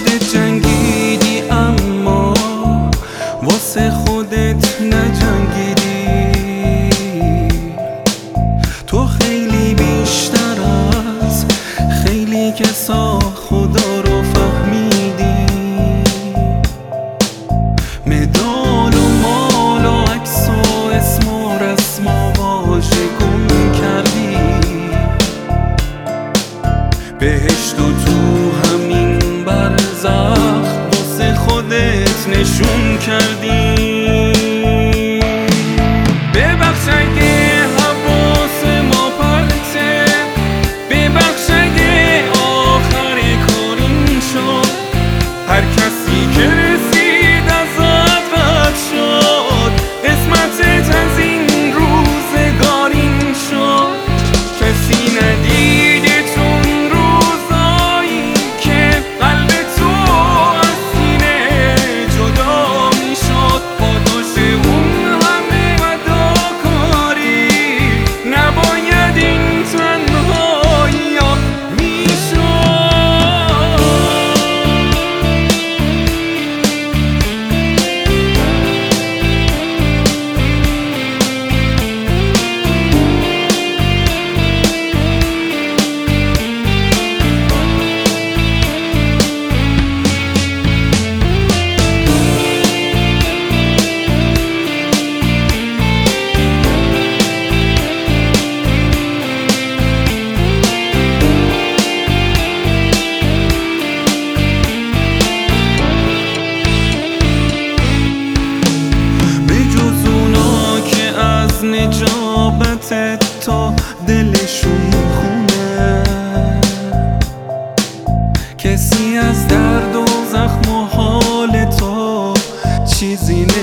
خودت جنگیدی اما واسه خودت نجنگیدی. تو خیلی بیشتر از خیلی کسا خدا رو فهمیدی. مدال و مال و عکس و اسم و رسم و واژه گم کردی. بهشت و تو همین برزخ واسه خودت نشون کردی. ببخش اگه حواس ما پرته، ببخش اگه آخر کار این شد. هر کسی که رسید ازت رد شد، قسمتت از این روزگار این شد. کسی ندیده چون روزایی که قلب تو از سینه جدا میشد. پاداش اون همه فداکاری نباید این تنهایی ها میشد. نجابت تا دلشون خونه، کسی از درد و زخم و حال تو چیزی